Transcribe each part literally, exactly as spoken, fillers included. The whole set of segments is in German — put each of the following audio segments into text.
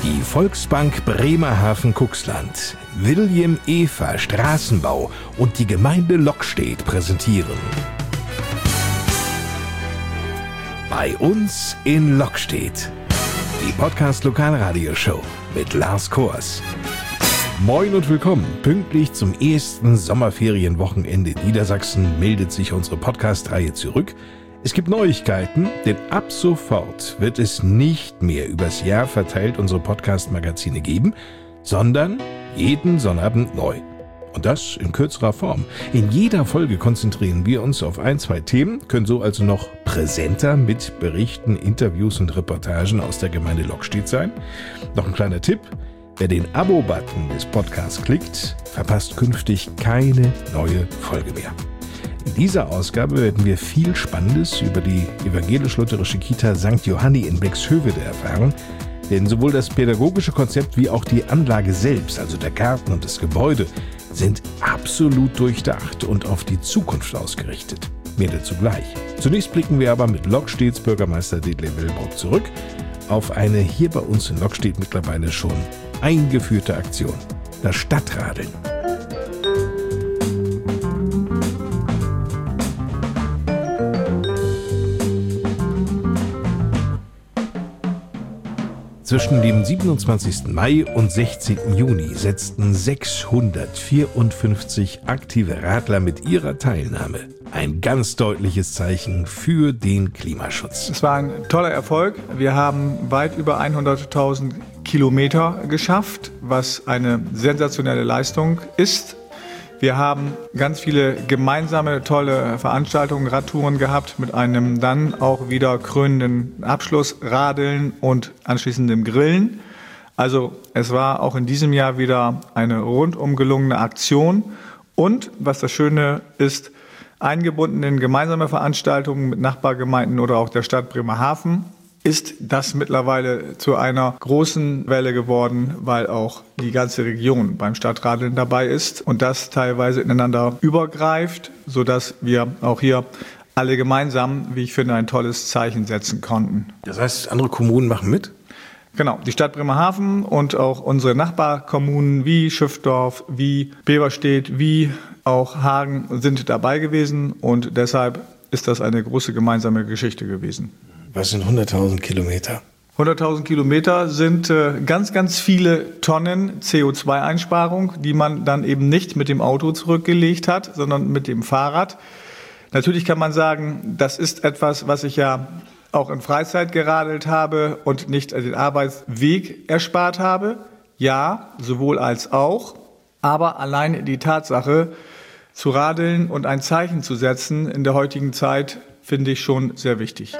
Die Volksbank Bremerhaven-Cuxland, William Efer Straßenbau und die Gemeinde Lockstedt präsentieren Bei uns in Lockstedt, die Podcast-Lokalradioshow mit Lars Kors. Moin und willkommen. Pünktlich zum ersten Sommerferienwochenende Niedersachsen meldet sich unsere Podcast-Reihe zurück. Es gibt Neuigkeiten, denn ab sofort wird es nicht mehr übers Jahr verteilt unsere Podcast-Magazine geben, sondern jeden Sonnabend neu. Und das in kürzerer Form. In jeder Folge konzentrieren wir uns auf ein, zwei Themen, können so also noch präsenter mit Berichten, Interviews und Reportagen aus der Gemeinde Lockstedt sein. Noch ein kleiner Tipp: Wer den Abo-Button des Podcasts klickt, verpasst künftig keine neue Folge mehr. In dieser Ausgabe werden wir viel Spannendes über die evangelisch-lutherische Kita Sankt Johanni in Bexhövede erfahren, denn sowohl das pädagogische Konzept wie auch die Anlage selbst, also der Garten und das Gebäude, sind absolut durchdacht und auf die Zukunft ausgerichtet. Mehr dazu gleich. Zunächst blicken wir aber mit Lockstedts Bürgermeister Detlef Willbrock zurück auf eine hier bei uns in Lockstedt mittlerweile schon eingeführte Aktion: das Stadtradeln. Zwischen dem siebenundzwanzigsten Mai und sechzehnten Juni setzten sechshundertvierundfünfzig aktive Radler mit ihrer Teilnahme ein ganz deutliches Zeichen für den Klimaschutz. Es war ein toller Erfolg. Wir haben weit über hunderttausend Kilometer geschafft, was eine sensationelle Leistung ist. Wir haben ganz viele gemeinsame, tolle Veranstaltungen, Radtouren gehabt mit einem dann auch wieder krönenden Abschluss, Radeln und anschließendem Grillen. Also es war auch in diesem Jahr wieder eine rundum gelungene Aktion und, was das Schöne ist, eingebunden in gemeinsame Veranstaltungen mit Nachbargemeinden oder auch der Stadt Bremerhaven, ist das mittlerweile zu einer großen Welle geworden, weil auch die ganze Region beim Stadtradeln dabei ist und das teilweise ineinander übergreift, sodass wir auch hier alle gemeinsam, wie ich finde, ein tolles Zeichen setzen konnten. Das heißt, andere Kommunen machen mit? Genau, die Stadt Bremerhaven und auch unsere Nachbarkommunen wie Schiffdorf, wie Beverstedt, wie auch Hagen sind dabei gewesen und deshalb ist das eine große gemeinsame Geschichte gewesen. Was sind hunderttausend Kilometer? hunderttausend Kilometer sind äh, ganz, ganz viele Tonnen C O zwei Einsparung, die man dann eben nicht mit dem Auto zurückgelegt hat, sondern mit dem Fahrrad. Natürlich kann man sagen, das ist etwas, was ich ja auch in Freizeit geradelt habe und nicht den Arbeitsweg erspart habe. Ja, sowohl als auch. Aber allein die Tatsache, zu radeln und ein Zeichen zu setzen in der heutigen Zeit, finde ich schon sehr wichtig.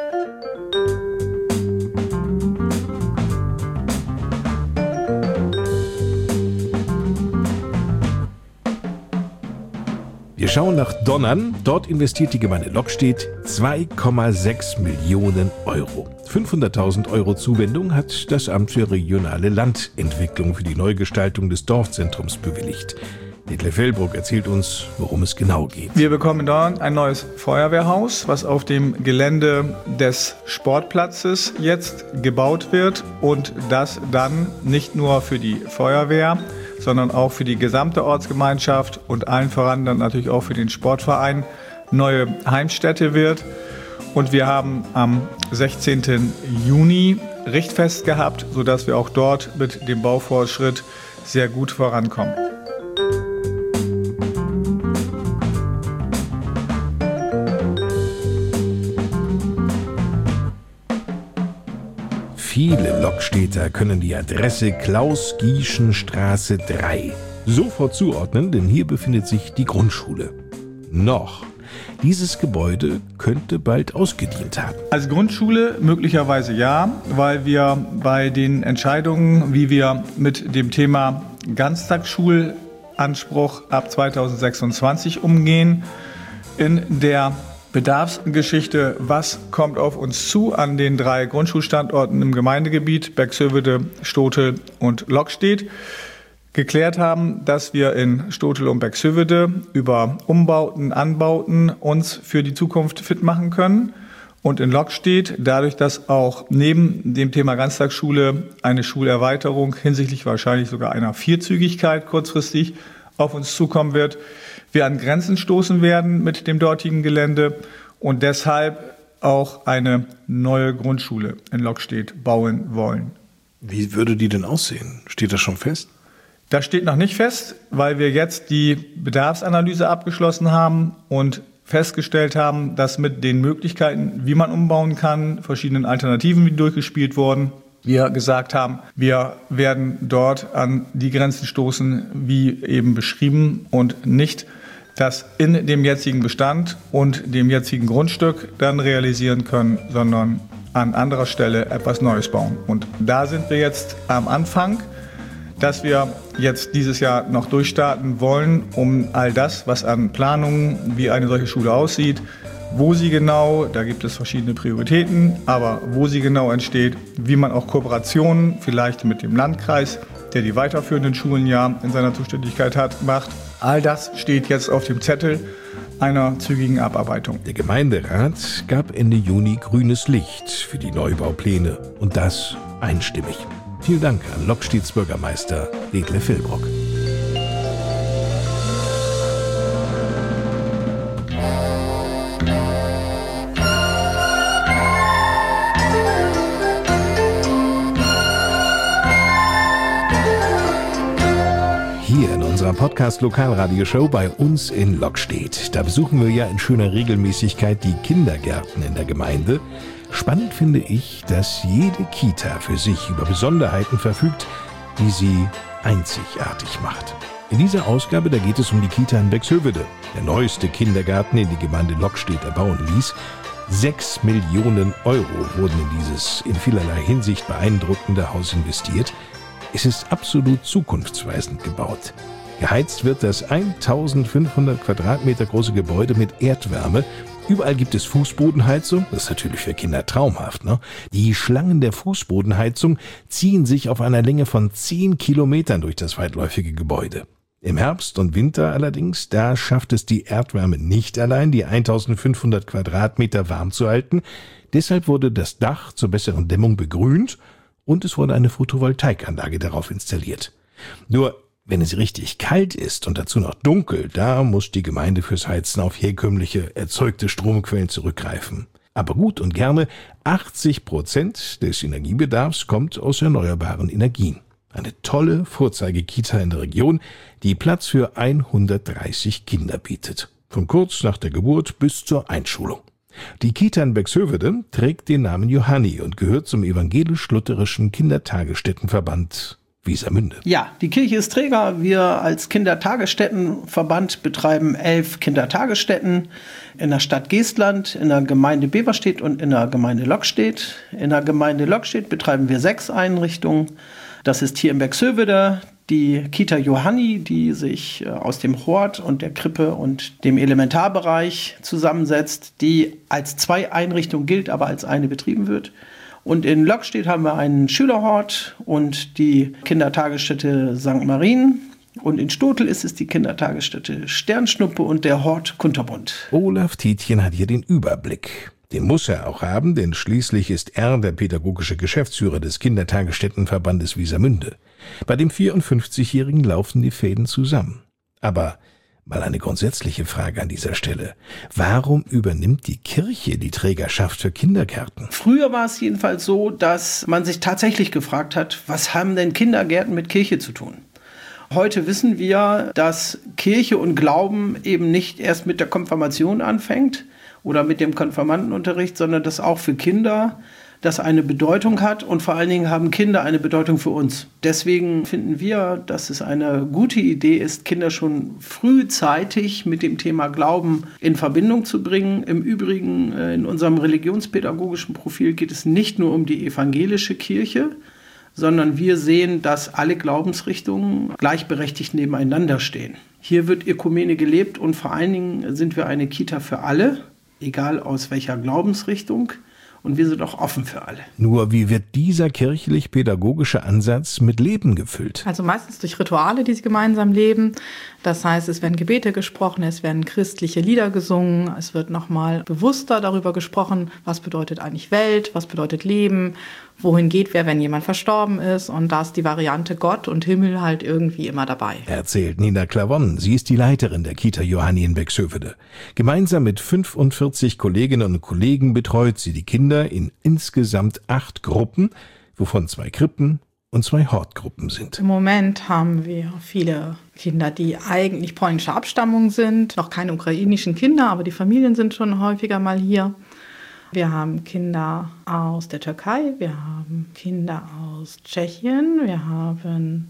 Wir schauen nach Donnern. Dort investiert die Gemeinde Lockstedt zwei Komma sechs Millionen Euro. fünfhunderttausend Euro Zuwendung hat das Amt für regionale Landentwicklung für die Neugestaltung des Dorfzentrums bewilligt. Detlef Willbrock erzählt uns, worum es genau geht. Wir bekommen in Donnern ein neues Feuerwehrhaus, was auf dem Gelände des Sportplatzes jetzt gebaut wird und das dann nicht nur für die Feuerwehr, sondern auch für die gesamte Ortsgemeinschaft und allen voran dann natürlich auch für den Sportverein neue Heimstätte wird. Und wir haben am sechzehnten Juni Richtfest gehabt, sodass wir auch dort mit dem Baufortschritt sehr gut vorankommen. Viele Lockstedter können die Adresse Klaus-Gieschen-Straße drei sofort zuordnen, denn hier befindet sich die Grundschule. Noch. Dieses Gebäude könnte bald ausgedient haben. Als Grundschule möglicherweise ja, weil wir bei den Entscheidungen, wie wir mit dem Thema Ganztagsschulanspruch ab zweitausendsechsundzwanzig umgehen, in der Bedarfsgeschichte, was kommt auf uns zu an den drei Grundschulstandorten im Gemeindegebiet Bexhövede, Stotel und Lockstedt, geklärt haben, dass wir in Stotel und Bexhövede über Umbauten, Anbauten uns für die Zukunft fit machen können Und in Lockstedt, dadurch, dass auch neben dem Thema Ganztagsschule eine Schulerweiterung hinsichtlich wahrscheinlich sogar einer Vierzügigkeit kurzfristig auf uns zukommen wird, wir an Grenzen stoßen werden mit dem dortigen Gelände und deshalb auch eine neue Grundschule in Lockstedt bauen wollen. Wie würde die denn aussehen? Steht das schon fest? Das steht noch nicht fest, weil wir jetzt die Bedarfsanalyse abgeschlossen haben und festgestellt haben, dass mit den Möglichkeiten, wie man umbauen kann, verschiedenen Alternativen, die durchgespielt wurden, wir gesagt haben, wir werden dort an die Grenzen stoßen, wie eben beschrieben, und nicht das in dem jetzigen Bestand und dem jetzigen Grundstück dann realisieren können, sondern an anderer Stelle etwas Neues bauen. Und da sind wir jetzt am Anfang, dass wir jetzt dieses Jahr noch durchstarten wollen, um all das, was an Planungen, wie eine solche Schule aussieht, wo sie genau, da gibt es verschiedene Prioritäten, aber wo sie genau entsteht, wie man auch Kooperationen vielleicht mit dem Landkreis, der die weiterführenden Schulen ja in seiner Zuständigkeit hat, macht. All das steht jetzt auf dem Zettel einer zügigen Abarbeitung. Der Gemeinderat gab Ende Juni grünes Licht für die Neubaupläne und das einstimmig. Vielen Dank an Lockstedts Bürgermeister Detlef Villbrock. Hier in unserer Podcast-Lokalradioshow bei uns in Lockstedt. Da besuchen wir ja in schöner Regelmäßigkeit die Kindergärten in der Gemeinde. Spannend finde ich, dass jede Kita für sich über Besonderheiten verfügt, die sie einzigartig macht. In dieser Ausgabe, da geht es um die Kita in Bexhövede, der neueste Kindergarten, den die Gemeinde Lockstedt erbauen ließ. Sechs Millionen Euro wurden in dieses in vielerlei Hinsicht beeindruckende Haus investiert. Es ist absolut zukunftsweisend gebaut. Geheizt wird das eintausendfünfhundert Quadratmeter große Gebäude mit Erdwärme. Überall gibt es Fußbodenheizung, das ist natürlich für Kinder traumhaft, ne? Die Schlangen der Fußbodenheizung ziehen sich auf einer Länge von zehn Kilometern durch das weitläufige Gebäude. Im Herbst und Winter allerdings, da schafft es die Erdwärme nicht allein, die eintausendfünfhundert Quadratmeter warm zu halten. Deshalb wurde das Dach zur besseren Dämmung begrünt und es wurde eine Photovoltaikanlage darauf installiert. Nur wenn es richtig kalt ist und dazu noch dunkel, da muss die Gemeinde fürs Heizen auf herkömmliche erzeugte Stromquellen zurückgreifen. Aber gut und gerne achtzig Prozent des Energiebedarfs kommt aus erneuerbaren Energien. Eine tolle Vorzeigekita in der Region, die Platz für hundertdreißig Kinder bietet. Von kurz nach der Geburt bis zur Einschulung. Die Kita in Bexhövede trägt den Namen Johanni und gehört zum evangelisch-lutherischen Kindertagesstättenverband Wiesermünde. Ja, die Kirche ist Träger. Wir als Kindertagesstättenverband betreiben elf Kindertagesstätten in der Stadt Geestland, in der Gemeinde Beverstedt und in der Gemeinde Lockstedt. In der Gemeinde Lockstedt betreiben wir sechs Einrichtungen. Das ist hier in Bexhövede die Kita Johanni, die sich aus dem Hort und der Krippe und dem Elementarbereich zusammensetzt, die als zwei Einrichtungen gilt, aber als eine betrieben wird. Und in Lockstedt haben wir einen Schülerhort und die Kindertagesstätte Sankt Marien. Und in Stotel ist es die Kindertagesstätte Sternschnuppe und der Hort Kunterbund. Olaf Tietjen hat hier den Überblick. Den muss er auch haben, denn schließlich ist er der pädagogische Geschäftsführer des Kindertagesstättenverbandes Wiesermünde. Bei dem vierundfünfzigjährigen laufen die Fäden zusammen. Aber mal eine grundsätzliche Frage an dieser Stelle. Warum übernimmt die Kirche die Trägerschaft für Kindergärten? Früher war es jedenfalls so, dass man sich tatsächlich gefragt hat, was haben denn Kindergärten mit Kirche zu tun? Heute wissen wir, dass Kirche und Glauben eben nicht erst mit der Konfirmation anfängt oder mit dem Konfirmandenunterricht, sondern dass auch für Kinder das eine Bedeutung hat und vor allen Dingen haben Kinder eine Bedeutung für uns. Deswegen finden wir, dass es eine gute Idee ist, Kinder schon frühzeitig mit dem Thema Glauben in Verbindung zu bringen. Im Übrigen, in unserem religionspädagogischen Profil geht es nicht nur um die evangelische Kirche, sondern wir sehen, dass alle Glaubensrichtungen gleichberechtigt nebeneinander stehen. Hier wird Ökumene gelebt und vor allen Dingen sind wir eine Kita für alle, egal aus welcher Glaubensrichtung. und wir sind auch offen für alle. Nur wie wird dieser kirchlich-pädagogische Ansatz mit Leben gefüllt? Also meistens durch Rituale, die sie gemeinsam leben. Das heißt, es werden Gebete gesprochen, es werden christliche Lieder gesungen, es wird nochmal bewusster darüber gesprochen, was bedeutet eigentlich Welt, was bedeutet Leben, wohin geht wer, wenn jemand verstorben ist. Und da ist die Variante Gott und Himmel halt irgendwie immer dabei. Erzählt Nina Klavon. Sie ist die Leiterin der Kita Johanni in Bexhövede. Gemeinsam mit fünfundvierzig Kolleginnen und Kollegen betreut sie die Kinder in insgesamt acht Gruppen, wovon zwei Krippen und zwei Hortgruppen sind. Im Moment haben wir viele Kinder, die eigentlich polnischer Abstammung sind, noch keine ukrainischen Kinder, aber die Familien sind schon häufiger mal hier. Wir haben Kinder aus der Türkei, wir haben Kinder aus Tschechien, wir haben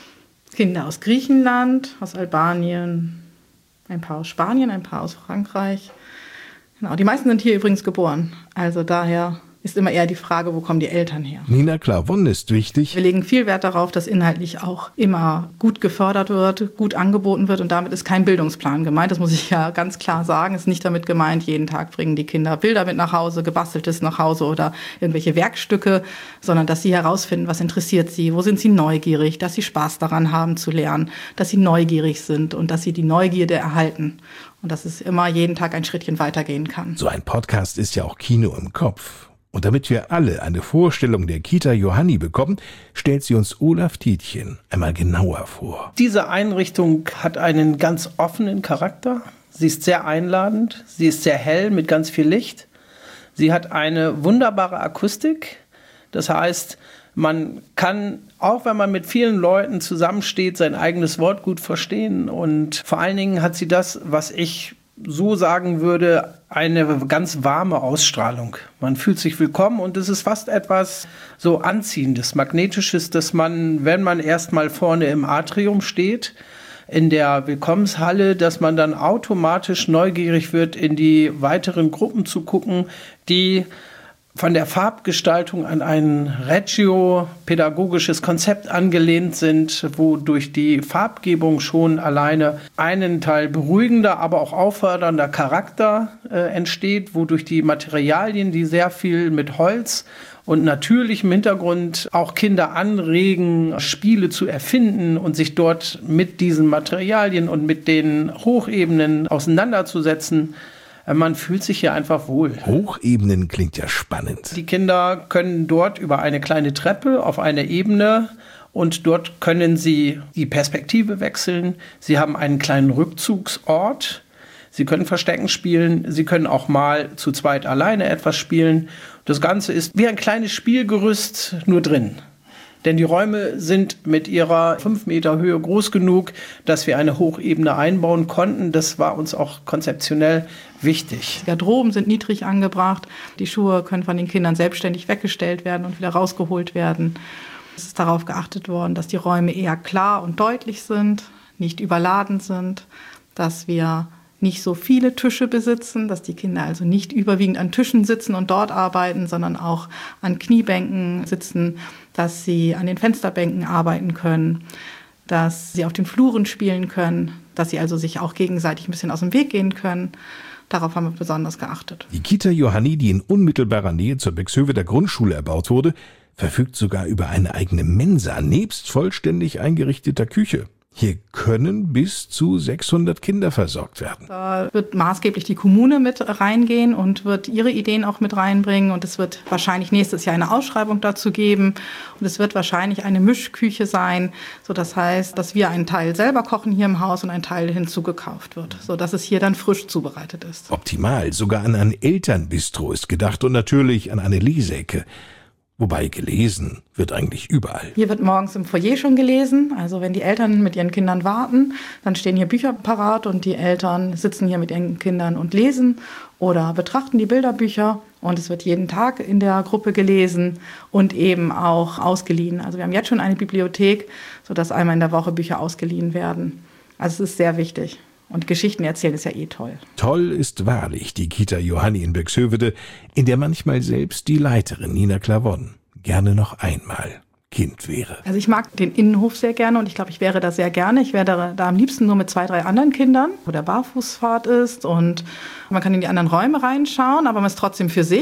Kinder aus Griechenland, aus Albanien, ein paar aus Spanien, ein paar aus Frankreich. Genau, die meisten sind hier übrigens geboren, also daher ist immer eher die Frage, wo kommen die Eltern her? Nina Klavon ist wichtig. Wir legen viel Wert darauf, dass inhaltlich auch immer gut gefördert wird, gut angeboten wird und damit ist kein Bildungsplan gemeint. Das muss ich ja ganz klar sagen. Es ist nicht damit gemeint, jeden Tag bringen die Kinder Bilder mit nach Hause, gebasteltes nach Hause oder irgendwelche Werkstücke, sondern dass sie herausfinden, was interessiert sie, wo sind sie neugierig, dass sie Spaß daran haben zu lernen, dass sie neugierig sind und dass sie die Neugierde erhalten. Und dass es immer jeden Tag ein Schrittchen weitergehen kann. So ein Podcast ist ja auch Kino im Kopf. Und damit wir alle eine Vorstellung der Kita Johanni bekommen, stellt sie uns Olaf Tietjen einmal genauer vor. Diese Einrichtung hat einen ganz offenen Charakter. Sie ist sehr einladend, sie ist sehr hell mit ganz viel Licht. Sie hat eine wunderbare Akustik. Das heißt, man kann, auch wenn man mit vielen Leuten zusammensteht, sein eigenes Wort gut verstehen. Und vor allen Dingen hat sie das, was ich so sagen würde, eine ganz warme Ausstrahlung. Man fühlt sich willkommen und es ist fast etwas so Anziehendes, Magnetisches, dass man, wenn man erstmal vorne im Atrium steht, in der Willkommenshalle, dass man dann automatisch neugierig wird, in die weiteren Gruppen zu gucken, die von der Farbgestaltung an ein Reggio-pädagogisches Konzept angelehnt sind, wo durch die Farbgebung schon alleine einen Teil beruhigender, aber auch auffördernder Charakter äh, entsteht, wo durch die Materialien, die sehr viel mit Holz und natürlichem Hintergrund auch Kinder anregen, Spiele zu erfinden und sich dort mit diesen Materialien und mit den Hochebenen auseinanderzusetzen. Man fühlt sich hier einfach wohl. Hochebenen klingt ja spannend. Die Kinder können dort über eine kleine Treppe auf eine Ebene und dort können sie die Perspektive wechseln. Sie haben einen kleinen Rückzugsort. Sie können Verstecken spielen. Sie können auch mal zu zweit alleine etwas spielen. Das Ganze ist wie ein kleines Spielgerüst, nur drin. Denn die Räume sind mit ihrer fünf Meter Höhe groß genug, dass wir eine Hochebene einbauen konnten. Das war uns auch konzeptionell wichtig. Die Garderoben sind niedrig angebracht. Die Schuhe können von den Kindern selbstständig weggestellt werden und wieder rausgeholt werden. Es ist darauf geachtet worden, dass die Räume eher klar und deutlich sind, nicht überladen sind, dass wir nicht so viele Tische besitzen, dass die Kinder also nicht überwiegend an Tischen sitzen und dort arbeiten, sondern auch an Kniebänken sitzen, dass sie an den Fensterbänken arbeiten können, dass sie auf den Fluren spielen können, dass sie also sich auch gegenseitig ein bisschen aus dem Weg gehen können. Darauf haben wir besonders geachtet. Die Kita Johanni, die in unmittelbarer Nähe zur Bexhöveder Grundschule erbaut wurde, verfügt sogar über eine eigene Mensa nebst vollständig eingerichteter Küche. Hier können bis zu sechshundert Kinder versorgt werden. Da wird maßgeblich die Kommune mit reingehen und wird ihre Ideen auch mit reinbringen. Und es wird wahrscheinlich nächstes Jahr eine Ausschreibung dazu geben. Und es wird wahrscheinlich eine Mischküche sein. So, das heißt, dass wir einen Teil selber kochen hier im Haus und ein Teil hinzugekauft wird, sodass es hier dann frisch zubereitet ist. Optimal. Sogar an ein Elternbistro ist gedacht und natürlich an eine Leseecke. Wobei gelesen wird eigentlich überall. Hier wird morgens im Foyer schon gelesen. Also wenn die Eltern mit ihren Kindern warten, dann stehen hier Bücher parat und die Eltern sitzen hier mit ihren Kindern und lesen oder betrachten die Bilderbücher. Und es wird jeden Tag in der Gruppe gelesen und eben auch ausgeliehen. Also wir haben jetzt schon eine Bibliothek, sodass einmal in der Woche Bücher ausgeliehen werden. Also es ist sehr wichtig. Und Geschichten erzählen ist ja eh toll. Toll ist wahrlich die Kita Johanni in Bexhövede, in der manchmal selbst die Leiterin Nina Klavon gerne noch einmal Kind wäre. Also ich mag den Innenhof sehr gerne und ich glaube, ich wäre da sehr gerne. Ich wäre da, da am liebsten nur mit zwei, drei anderen Kindern, wo der Barfußpfad ist und man kann in die anderen Räume reinschauen, aber man ist trotzdem für sich.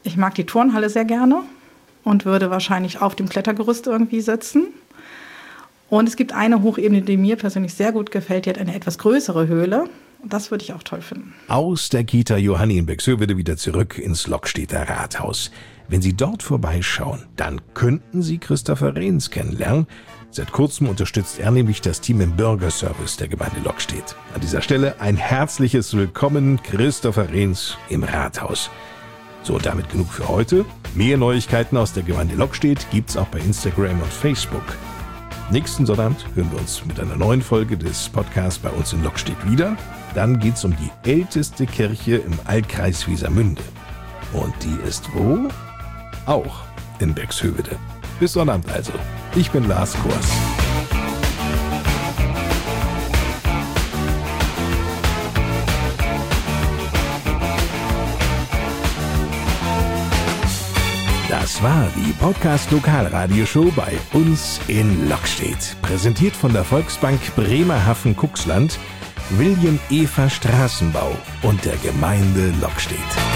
Ich mag die Turnhalle sehr gerne und würde wahrscheinlich auf dem Klettergerüst irgendwie sitzen. Und es gibt eine Hochebene, die mir persönlich sehr gut gefällt. Die hat eine etwas größere Höhle. Und das würde ich auch toll finden. Aus der Kita Johanni in Bexhövede wieder zurück ins Lockstedter Rathaus. Wenn Sie dort vorbeischauen, dann könnten Sie Christopher Rehns kennenlernen. Seit kurzem unterstützt er nämlich das Team im Bürgerservice der Gemeinde Lockstedt. An dieser Stelle ein herzliches Willkommen, Christopher Rehns im Rathaus. So, damit genug für heute. Mehr Neuigkeiten aus der Gemeinde Lockstedt gibt's auch bei Instagram und Facebook. Nächsten Sonnabend hören wir uns mit einer neuen Folge des Podcasts bei uns in Lockstedt wieder. Dann geht's um die älteste Kirche im Altkreis Wesermünde. Und die ist wo? Auch in Bexhövede. Bis Sonnabend also. Ich bin Lars Kors. Das war die Podcast-Lokalradioshow bei uns in Lockstedt. Präsentiert von der Volksbank Bremerhaven-Cuxland, William Eva Straßenbau und der Gemeinde Lockstedt.